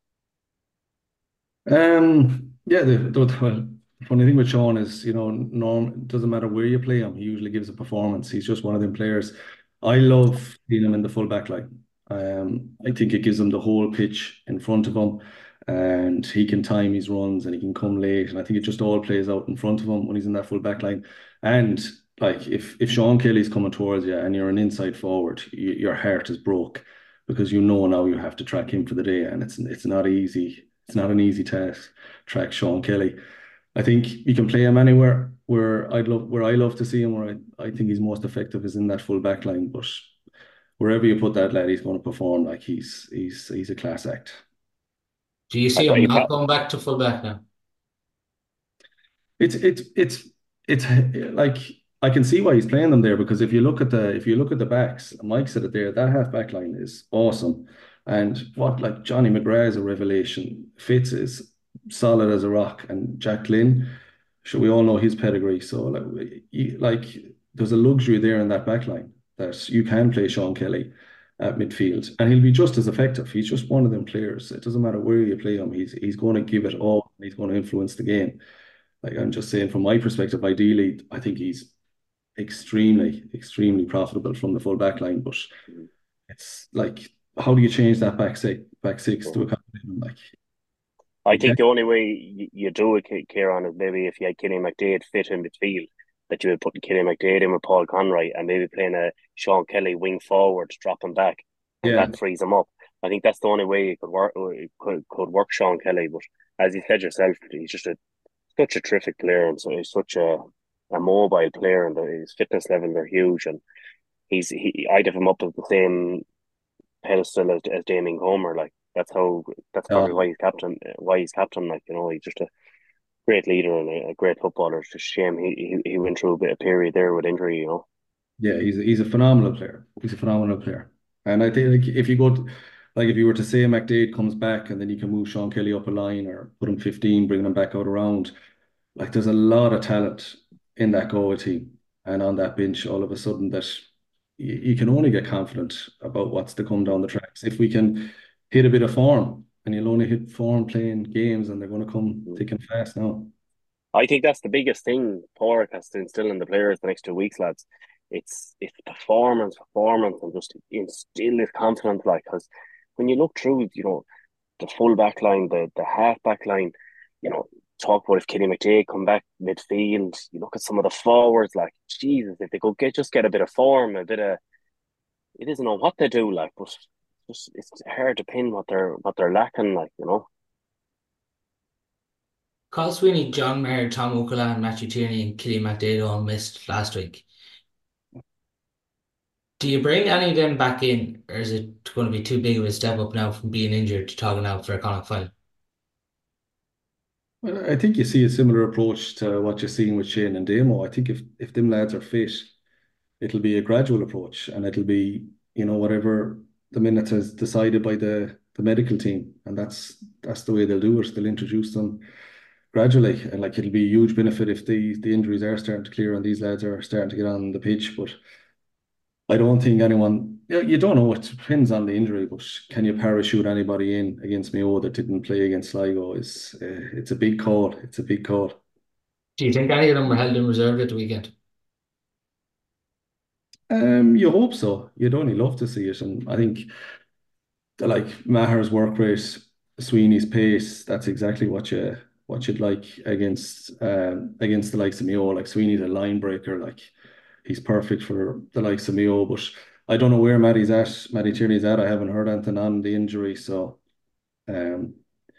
Speaker 1: Yeah, the funny thing with Sean is, Norm, it doesn't matter where you play him, he usually gives a performance. He's just one of them players. I love seeing him in the full back line. I think it gives him the whole pitch in front of him, and he can time his runs and he can come late. And I think it just all plays out in front of him when he's in that full back line. And like if Sean Kelly's coming towards you and you're an inside forward, your heart is broke because now you have to track him for the day, and it's not easy. It's not an easy task track Sean Kelly. I think you can play him anywhere where I love to see him, where I think he's most effective is in that full back line. But wherever you put that lad, he's going to perform like he's a class act.
Speaker 2: Do you
Speaker 3: I
Speaker 2: see
Speaker 3: thought
Speaker 2: him
Speaker 3: you
Speaker 2: not going back to fullback now?
Speaker 1: It's like I can see why he's playing them there because if you look at the backs, Mike said it there, that half back line is awesome. And what like Johnny McGrath is a revelation. Fitz is solid as a rock, and Jack Lynn, sure we all know his pedigree. So like there's a luxury there in that back line that you can play Sean Kelly at midfield, and he'll be just as effective. He's just one of them players. It doesn't matter where you play him. He's going to give it all. He's going to influence the game. Like I'm just saying, from my perspective, ideally, I think he's extremely, extremely profitable from the full back line. But it's like, how do you change that back six to accommodate him? Like,
Speaker 3: I
Speaker 1: you
Speaker 3: think
Speaker 1: can't.
Speaker 3: the only way you do it, Kieran, is maybe if you had Kenny McDade fit in midfield, that you would put Kenny McDade in with Paul Conroy and maybe playing a Sean Kelly wing forward, dropping back, and
Speaker 1: Yeah,
Speaker 3: that frees him up. I think that's the only way it could work. It could work Sean Kelly, but as you said yourself, he's just such a terrific player, and so he's such a mobile player, and his fitness levels are huge. And I'd have him up at the same pedestal as Damien Comer. Like that's probably
Speaker 1: uh,
Speaker 3: why he's captain. Like he's just a great leader and a great footballer. It's just a shame he went through a bit of period there with injury.
Speaker 1: yeah, he's a phenomenal player. He's a phenomenal player. And I think like if you were to say McDade comes back and then you can move Sean Kelly up a line or put him 15, bring him back out around. Like there's a lot of talent in that Galway team and on that bench all of a sudden that you can only get confident about what's to come down the tracks. If we can hit a bit of form, and you'll only hit form playing games and they're going to come
Speaker 3: Mm.
Speaker 1: thick and fast now.
Speaker 3: I think that's the biggest thing Porrick has to instill in the players the next 2 weeks, lads. It's performance, and just instill his confidence. Like, because when you look through, the full back line, the half back line, you know, talk about if Kenny McDade come back midfield, you look at some of the forwards, like Jesus, if they could get a bit of form, it doesn't know what they do, like, but it's hard to pin what they're lacking, like.
Speaker 2: Carl Sweeney, John Mayer, Tom O'Callaghan, Matthew Tierney, and Killian McDade all missed last week. Do you bring any of them back in, or is it going to be too big of a step up now from being injured to talking out for a Connacht final?
Speaker 1: Well, I think you see a similar approach to what you're seeing with Shane and Damo. I think if them lads are fit, it'll be a gradual approach and it'll be, whatever the minute is decided by the medical team. And that's the way they'll do it. They'll introduce them gradually. And like it'll be a huge benefit if the injuries are starting to clear and these lads are starting to get on the pitch. But I don't think anyone Yeah, you don't know. It depends on the injury, but can you parachute anybody in against Mayo that didn't play against Sligo? It's a big call. It's a big call.
Speaker 2: Do you think any of them were held in reserve at the weekend?
Speaker 1: You hope so. You'd only love to see it, and I think like Maher's work rate, Sweeney's pace. That's exactly what you'd like against the likes of Mayo. Like Sweeney's a line breaker. Like he's perfect for the likes of Mayo. But I don't know where Matty Tierney's at. I haven't heard anything on the injury, so um,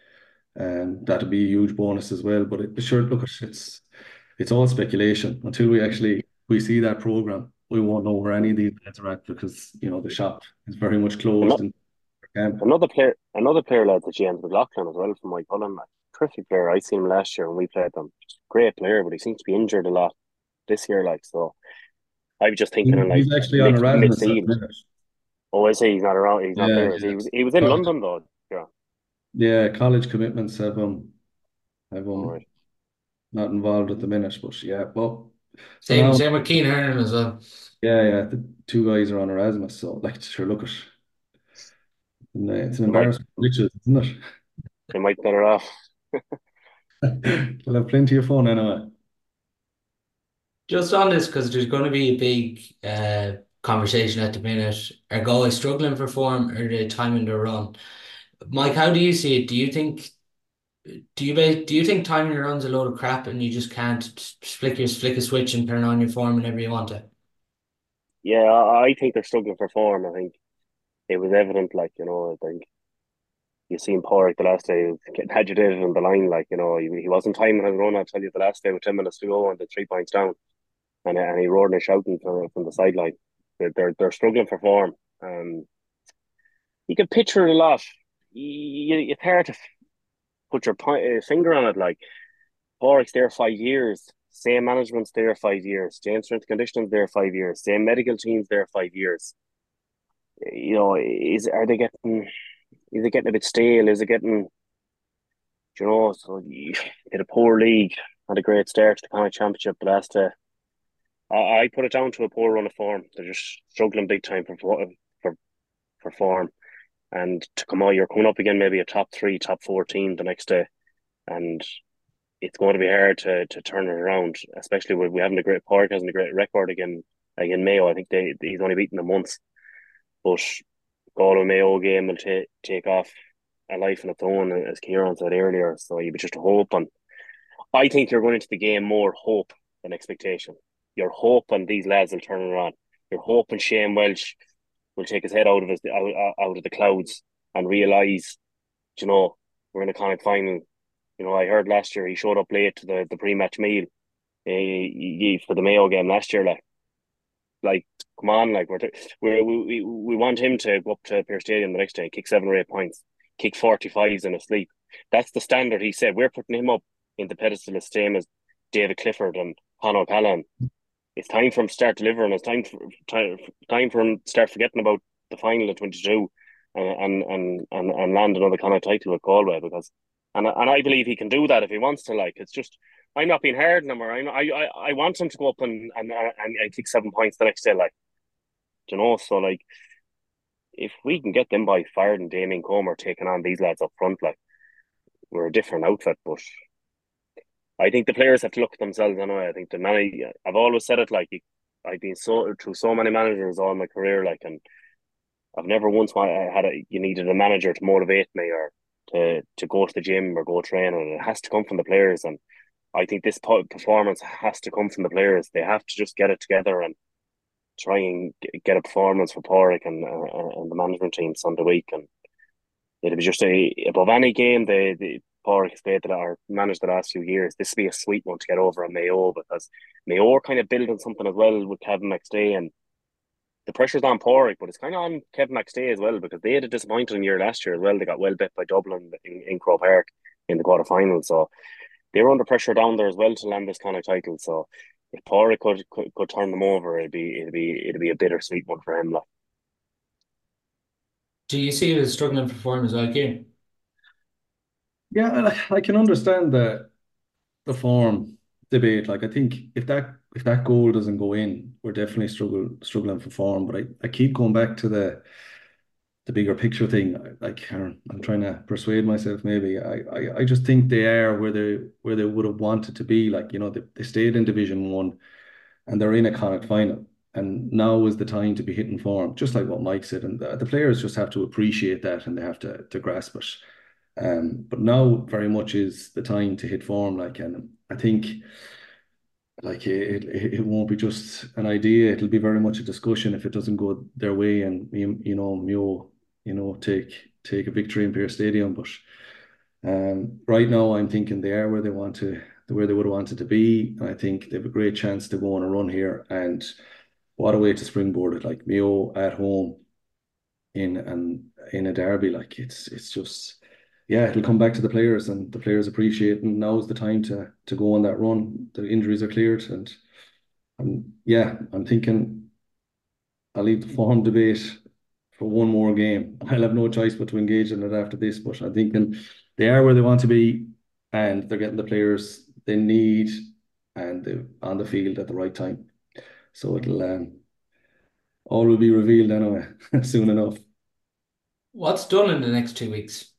Speaker 1: that'd be a huge bonus as well. But sure, look, it's all speculation until we see that program. We won't know where any of these lads are at because the shop is very much closed
Speaker 3: Ano-
Speaker 1: in camp.
Speaker 3: another player, lads, is James McLaughlin as well from Mike Cullen. Like, terrific player. I seen him last year when we played them. Great player, but he seems to be injured a lot this year. Like so, I was just thinking in like
Speaker 1: He's actually on Erasmus at
Speaker 3: midfield.
Speaker 1: the minute.
Speaker 3: Oh, I say he's not around. He's not
Speaker 1: Yeah,
Speaker 3: there. Is he?
Speaker 1: yeah.
Speaker 3: He was in
Speaker 1: College,
Speaker 3: London though. Yeah.
Speaker 1: yeah, college commitments have
Speaker 3: All right.
Speaker 1: not involved at the minute, but yeah, well, for
Speaker 2: Same
Speaker 1: now,
Speaker 2: same with Keane Hernan as well.
Speaker 1: yeah, yeah, the two guys are on Erasmus, so like, sure, look at, and, it's an
Speaker 3: They might.
Speaker 1: embarrassment for riches, isn't
Speaker 3: They might better off.
Speaker 1: it? They'll have plenty of fun anyway.
Speaker 2: Just on this, because there's going to be a big conversation at the minute. Are guys struggling for form or the time in their run? Mike, how do you see it? Do you think timing your run's a load of crap and you just can't flick a switch and turn on your form whenever you want it?
Speaker 3: Yeah, I think they're struggling for form. I think it was evident. Like I think you seen Porrick the last day he was getting agitated on the line. Like he wasn't timing his run. I tell you, the last day with 10 minutes to go and the 3 points down, and he roared and shouting from the sideline. They're struggling for form. You can picture it a lot. It's hard to put your finger on it. Like Porrick's there 5 years. Same management's there 5 years. James strength conditioning's there 5 years. Same medical team's there 5 years. Is are they getting? Is it getting a bit stale? Is it getting? So you hit a poor league, had a great start to the kind of championship, but that's I put it down to a poor run of form. They're just struggling big time for for form, and to come out, you're coming up again maybe a top three, top four team the next day, and it's going to be hard to turn it around, especially with we having a great Park hasn't a great record again Mayo. I think he's only beaten them once, but Galway Mayo game will take off a life on its own, as Kieran said earlier. So you would just hope, and I think you're going into the game more hope than expectation. You're hoping these lads will turn it around. You're hoping Shane Welsh will take his head out of the clouds and realise, you know, we're in a Connacht final. I heard last year he showed up late to the pre-match meal for the Mayo game last year. Like, come on, like we want him to go up to Pearse Stadium the next day, kick 7 or 8 points, kick 45s in his sleep. That's the standard. He said we're putting him up in the pedestal the same as David Clifford and Conor O'Callaghan. It's time for him to start delivering. It's time for him to start forgetting about the final of 22 and land another kind of title with Galway because and I believe he can do that if he wants to. Like it's just I'm not being hard on him. Or I want him to go up and kick 7 points the next day. Like so like if we can get them by Fard and Damien Comer taking on these lads up front, like we're a different outfit. But I think the players have to look at themselves anyway. I think the many I've always said it like I've been so through so many managers all my career, like and I've never once had you needed a manager to motivate me or to go to the gym or go train, and it has to come from the players. And I think this performance has to come from the players. They have to just get it together and try and get a performance for Porrick and the management team Sunday week. And it'll be just above any game the Porrick has played that are managed the last few years. This will be a sweet one to get over on Mayo because Mayo are kind of building something as well with Kevin McStay, and the pressure's on Porrick, but it's kind of on Kevin McStay as well because they had a disappointing year last year as well. They got well bit by Dublin in Croke Park in the quarterfinals, so they were under pressure down there as well to land this kind of title. So if Porrick could turn them over, it'd be a bittersweet one for him. Like.
Speaker 2: Do you see it as struggling for form as well, Kieran?
Speaker 1: Yeah, I can understand the form. debate. Like I think if that goal doesn't go in, we're definitely struggling for form. But I keep going back to the bigger picture thing. I'm trying to persuade myself maybe. I just think they are where they would have wanted to be. Like, they stayed in Division One and they're in a Connacht final. And now is the time to be hitting form, just like what Mike said. And the players just have to appreciate that and they have to grasp it. But now very much is the time to hit form. Like, and I think like it won't be just an idea. It'll be very much a discussion if it doesn't go their way, and Mayo, take a victory in Pearse Stadium. But right now, I'm thinking they are where they would have wanted to be, and I think they have a great chance to go on a run here. And what a way to springboard it! Like Mayo at home in a derby, like it's just. Yeah, it'll come back to the players, and the players appreciate. And now's the time to go on that run. The injuries are cleared, and yeah, I'm thinking I'll leave the form debate for one more game. I'll have no choice but to engage in it after this. But I'm thinking they are where they want to be, and they're getting the players they need, and they're on the field at the right time. So it'll all will be revealed anyway soon enough.
Speaker 2: What's done in the next 2 weeks?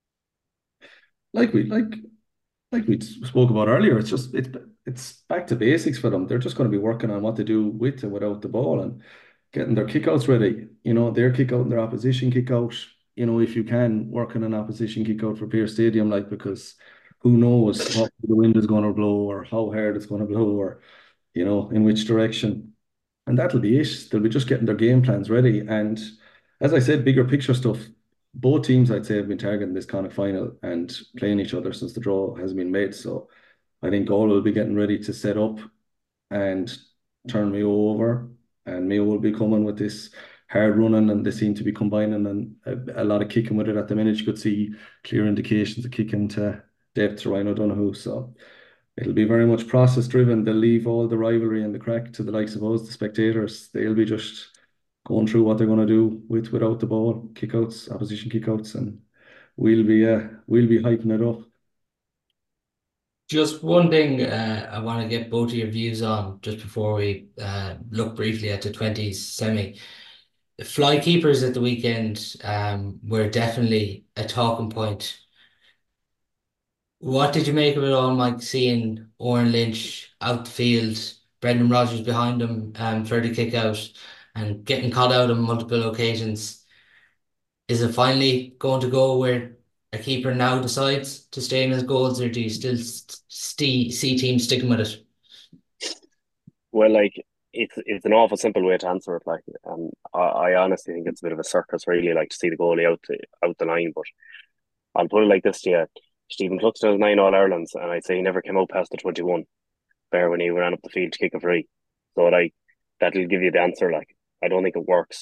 Speaker 1: Like we like we spoke about earlier, it's back to basics for them. They're just going to be working on what to do with and without the ball and getting their kickouts ready. Their kick out and their opposition kick out. If you can work on an opposition kick out for Pearse Stadium, like because who knows what the wind is going to blow or how hard it's going to blow or in which direction. And that'll be it. They'll be just getting their game plans ready. And as I said, bigger picture stuff. Both teams, I'd say, have been targeting this Connacht final and playing each other since the draw has been made. So I think all will be getting ready to set up and turn Mayo over. And Mayo will be coming with this hard running, and they seem to be combining and a lot of kicking with it at the minute. You could see clear indications of kicking to depth to Ryan O'Donoghue. So it'll be very much process driven. They'll leave all the rivalry and the crack to the likes of us, the spectators. They'll be just going through what they're going to do without the ball, kickouts, opposition kickouts, and we'll be hyping it up.
Speaker 2: Just one thing I want to get both of your views on just before we look briefly at the 20s semi. Fly keepers at the weekend were definitely a talking point. What did you make of it all, Mike, seeing Owen Lynch out the field, Brendan Rodgers behind him for the kick out and getting caught out on multiple occasions? Is it finally going to go where a keeper now decides to stay in his goals, or do you still see teams sticking with it?
Speaker 3: Well, like it's an awful simple way to answer it. Like, I honestly think it's a bit of a circus, really, like to see the goalie out the line. But I'll put it like this to you: Stephen Cluxton has 9 All Irelands, and I'd say he never came out past the 21. Bare when he ran up the field to kick a free. So like that'll give you the answer. Like I don't think it works.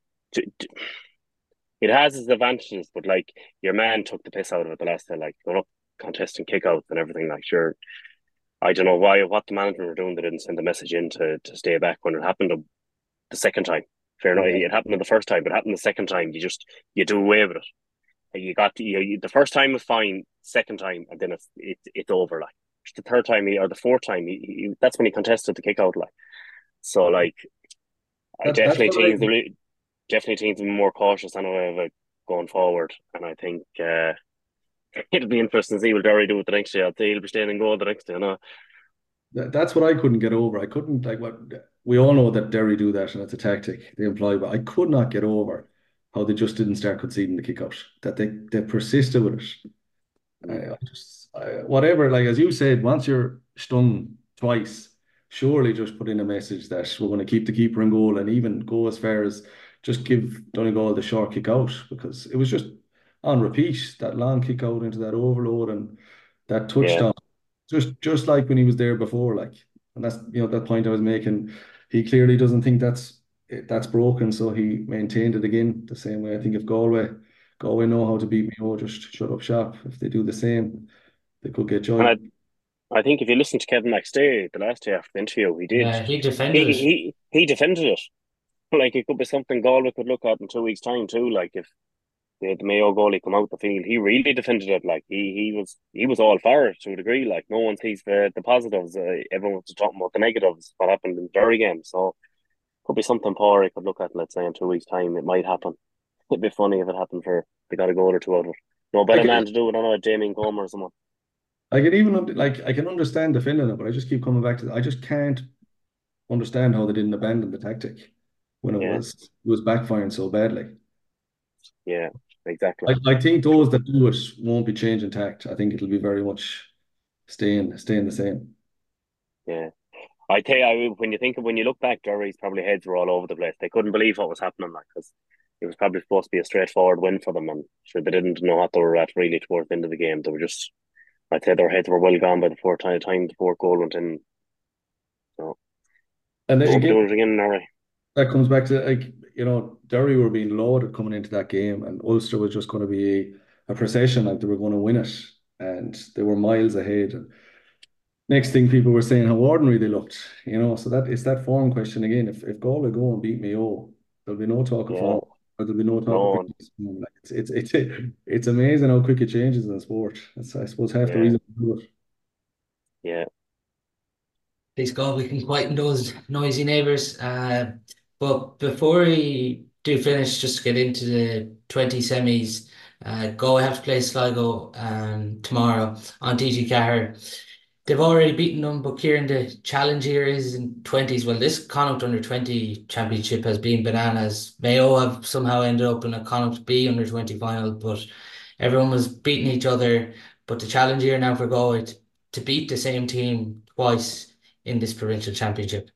Speaker 3: It has its advantages, but like your man took the piss out of it the last time, like going up contesting kickouts and everything. Like sure, I don't know what the management were doing. They didn't send the message in to stay back when it happened the second time. Fair enough,
Speaker 1: Yeah,
Speaker 3: it happened the first time, but it happened the second time. You do away with it. You got the first time was fine, second time, and then it's over. Like the third time or the fourth time, that's when he contested the kick out. Like so, like I
Speaker 1: that's
Speaker 3: definitely
Speaker 1: what I
Speaker 3: think definitely think to be more cautious anyway of it going forward. And I think it'll be interesting to see what Derry do with the next year. I'd say he'll be staying in goal the next year.
Speaker 1: that's what I couldn't get over. I couldn't like what we all know that Derry do that and it's a tactic they employ, but I could not get over how they just didn't start conceding the kick out. That they persisted with it. Whatever, like as you said, once you're stung twice, surely just put in a message that we're going to keep the keeper in goal and even go as far as just give Donegal the short kick out because it was just on repeat that long kick out into that overload and that
Speaker 3: Yeah,
Speaker 1: touchdown, just like when he was there before, like, and that's that point I was making. He clearly doesn't think that's broken, so he maintained it again the same way. I think if Galway know how to beat Mayo, just shut up shop. If they do the same, they could get
Speaker 3: and
Speaker 1: joy.
Speaker 3: I think if you listen to Kevin McStay the last day after the interview, he did
Speaker 2: Yeah, he defended it.
Speaker 3: he defended it. Like it could be something Galway could look at in 2 weeks' time too. Like if the Mayo goalie come out the field, he really defended it. Like he was all for it to a degree. Like no one sees the positives. Everyone was talking about the negatives. What happened in the Derry game? So could be something poor I could look at. Let's say in 2 weeks' time, it might happen. It'd be funny if it happened for they got a goal or two out of it. No
Speaker 1: I
Speaker 3: better
Speaker 1: can
Speaker 3: man to do it. I don't know, Jamie Comer or someone.
Speaker 1: I can even like I can understand defending it, but I just keep coming back to I just can't understand how they didn't abandon the tactic when
Speaker 3: Yeah,
Speaker 1: it was backfiring so badly.
Speaker 3: yeah, exactly.
Speaker 1: I think those that do it won't be changing tact. I think it'll be very much staying the same.
Speaker 3: Yeah. I tell you, when you when you look back, Derry's probably heads were all over the place. They couldn't believe what was happening, like, because it was probably supposed to be a straightforward win for them, and sure they didn't know what they were at really towards the end of the game. They were just, I'd say, their heads were well gone by the time the fourth goal went in. So
Speaker 1: And then
Speaker 3: I hope we
Speaker 1: again,
Speaker 3: do it again, Norway.
Speaker 1: that comes back to Derry were being loaded coming into that game, and Ulster was just going to be a procession, like they were going to win it, and they were miles ahead. And next thing, people were saying how ordinary they looked. So that it's that form question again. If Galway go and beat Mayo, there'll be no talk of
Speaker 3: Yeah,
Speaker 1: form, or there'll be no talk of
Speaker 3: no,
Speaker 1: previous form. Like it's amazing how quick it changes in sport. That's I suppose half the
Speaker 3: yeah,
Speaker 1: reason we do it.
Speaker 3: yeah,
Speaker 2: Please God, we can quieten those noisy neighbours. But before we do finish, just to get into the 20 semis, Go have to play Sligo tomorrow on TG Ceathair. They've already beaten them, but Kieran, the challenge here is in 20s. Well, this Connacht under 20 championship has been bananas. Mayo have somehow ended up in a Connacht B under 20 final, but everyone was beating each other. But the challenge here now for Galway to beat the same team twice in this provincial championship.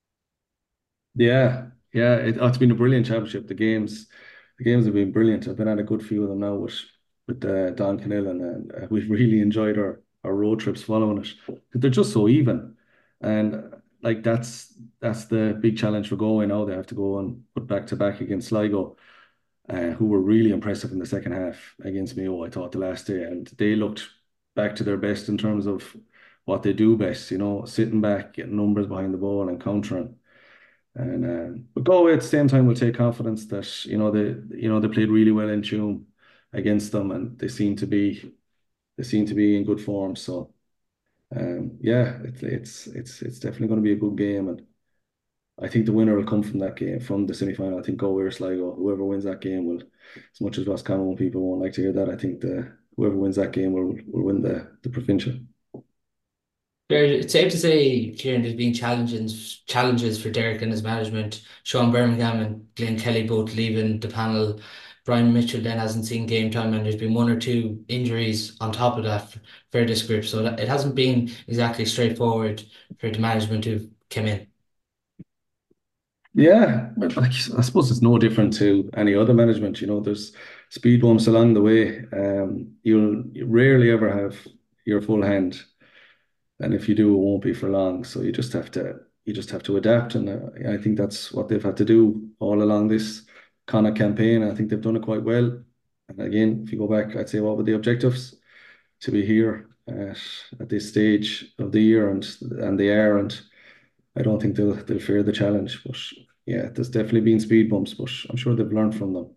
Speaker 1: Yeah, yeah. It's been a brilliant championship. The games have been brilliant. I've been at a good few of them now with Don Canillan, and we've really enjoyed our road trips following it. They're just so even, and like that's the big challenge for going now. They have to go and put back to back against Sligo, who were really impressive in the second half against Mayo. I thought the last day, and they looked back to their best in terms of what they do best. Sitting back, getting numbers behind the ball, and countering. And but Galway at the same time will take confidence that they played really well in tune against them, and they seem to be in good form. So yeah, it's definitely going to be a good game, and I think the winner will come from that game, from the semi final. I think Galway or Sligo, whoever wins that game will, as much as Roscommon people won't like to hear that, I think the whoever wins that game will win the provincial.
Speaker 2: It's safe to say, Kieran, there's been challenges for Derek and his management. Sean Birmingham and Glenn Kelly both leaving the panel. Brian Mitchell then hasn't seen game time, and there's been one or two injuries on top of that for this group. So it hasn't been exactly straightforward for the management who came in.
Speaker 1: Yeah, but like I suppose it's no different to any other management. There's speed bumps along the way. You'll rarely ever have your full hand, and if you do, it won't be for long. So you just have to adapt, and I think that's what they've had to do all along this Connacht campaign. I think they've done it quite well. And again, if you go back, I'd say what were the objectives to be here at this stage of the year, and they are, and I don't think they'll fear the challenge. But yeah, there's definitely been speed bumps, but I'm sure they've learned from them.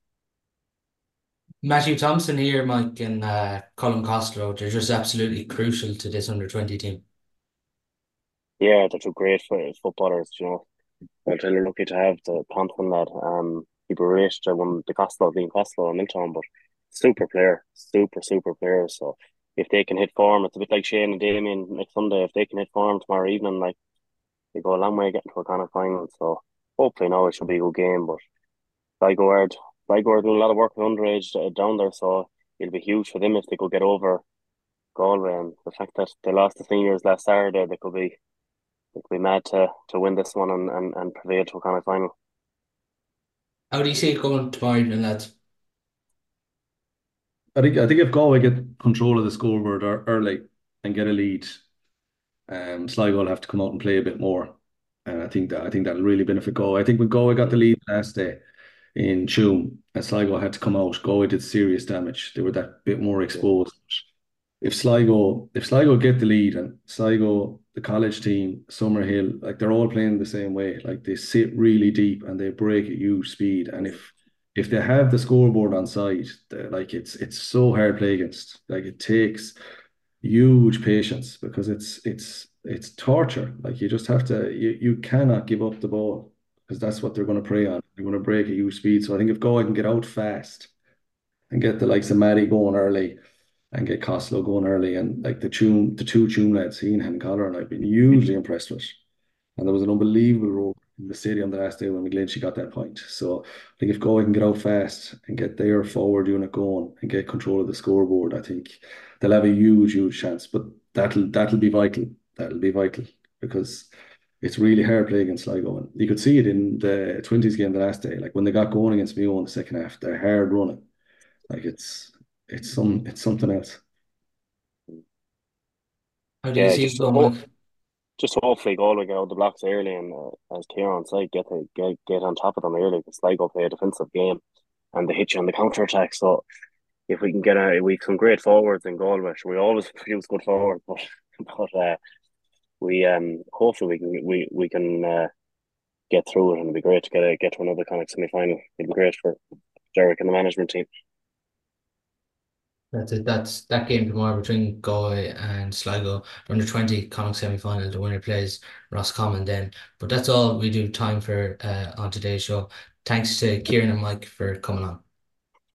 Speaker 2: Matthew Thompson here, Mike, and Colin Costello, they're just absolutely crucial to this under 20 team.
Speaker 3: yeah. They're two great footballers. I'm really lucky to have the Thompson lad. People rate one the Costello being Costello and Milton, but super player, super player. So if they can hit form, it's a bit like Shane and Damien next Sunday. If they can hit form tomorrow evening, like they go a long way getting to a kind of final. So hopefully now it should be a good game. But Sligo are Sligo are doing a lot of work with underage down there, so it'll be huge for them if they could get over Galway. And the fact that they lost the seniors last Saturday, they could be mad to win this one and prevail to a kind of final.
Speaker 2: How do you see it going tomorrow evening, lads?
Speaker 1: I think if Galway get control of the scoreboard early and get a lead, Sligo will have to come out and play a bit more. And I think that'll really benefit Galway. I think when Galway got the lead last day in Tuam, and Sligo had to come out, Galway did serious damage. They were that bit more
Speaker 3: Yeah,
Speaker 1: exposed. If Sligo get the lead, and Sligo, the college team, Summerhill, like they're all playing the same way. Like they sit really deep and they break at huge speed. And if if they have the scoreboard on side, like it's so hard to play against. Like it takes huge patience because it's torture. Like you just have to you cannot give up the ball because that's what they're going to prey on. They're going to break at huge speed. So I think if Galway can get out fast and get the likes of Maddie going early and get Costello going early and like the two Tuam lads, Ian and Collar, and I've been hugely impressed with. And there was an unbelievable roar in the stadium the last day when McGlinchey got that point. So I think if Galway can get out fast and get their forward unit going and get control of the scoreboard, I think they'll have a huge chance. But that'll be vital. That'll be vital because it's really hard play against Sligo. And you could see it in the 20s game the last day. Like when they got going against Mayo in the second half, they're hard running. Like it's something else.
Speaker 2: How do you
Speaker 3: Yeah,
Speaker 2: see it going, Mike?
Speaker 3: just hopefully Galway get out the blocks early and as Kieran said, get on top of them early because Sligo play a defensive game and they hit you on the counter attack. So if we can get we some great forwards in Galway, we always produce good forwards, but but we hopefully we can get through it and it'd be great to get to another kind of semi final. It'd be great for Derek and the management team.
Speaker 2: That's it. That's that game tomorrow between Galway and Sligo. Under 20 Connacht semi-final. The winner plays Roscommon then. But that's all we do time for on today's show. Thanks to Kieran and Mike for coming on.